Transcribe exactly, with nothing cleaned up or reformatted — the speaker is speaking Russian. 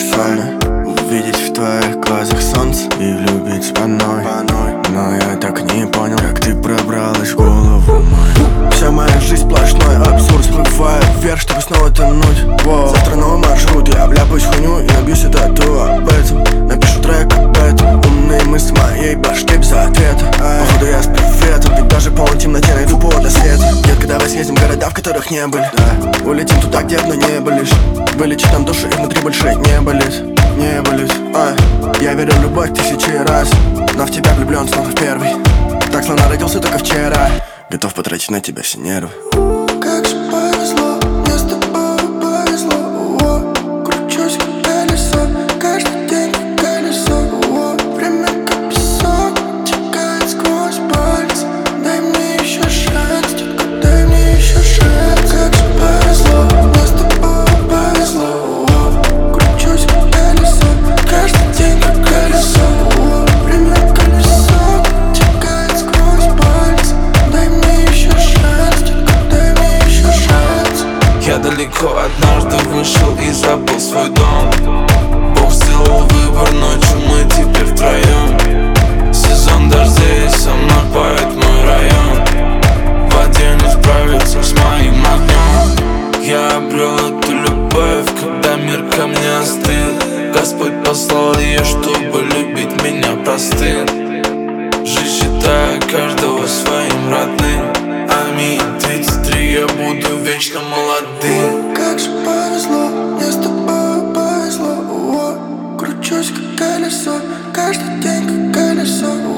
парасольной, увидеть в твоих глазах солнце и влюбиться по новой. Но я так и не понял, как ты пробралась в голову мою. Вся моя жизнь сплошной абсурд, всплываю вверх, чтобы снова тонуть. Воу. Завтра новый маршрут, я вляпаюсь в хуйню и набьюсь тату об этом. Напишу трек об этом, умные мысли в моей башке без ответа. Походу я с приветом, ведь даже в полной темноте найду повод для света. Детка, давай съездим в города, в которых не были, да. Улетим туда, где одно небо лишь. Вылечит нам душу и внутри больше не болит, не болит, ай. Я верю в любовь тысячи раз, но в тебя влюблен снова в первый. Так словно родился только вчера, готов потратить на тебя все нервы. Как же повезло, мне с тобой повезло. О, кручусь как колесо, каждый день как колесо. О, время как песок, текает сквозь пальцы. Дай мне еще шанс, детка, дай мне еще шанс. Как же повезло, мне с тобой повезло. О, кручусь как колесо, каждый день как колесо. О, время как песок, текает сквозь пальцы. Дай мне еще шанс, детка, дай мне еще шанс. Я далеко однажды вышел и забыл свой дом. Бог сделал выбор, ночью мы теперь втроем. Сезон дождей, со мной поет мой район. В воде не справиться с моим огнем. Я обрел эту любовь, когда мир ко мне остыл. Господь послал ее, чтобы любить меня простым. Жизнь считаю каждого своим родным. Аминь, тридцать три, я буду вечно молодым. Как же повезло, мне с тобой повезло. О, кручусь как колесо, каждый день как колесо.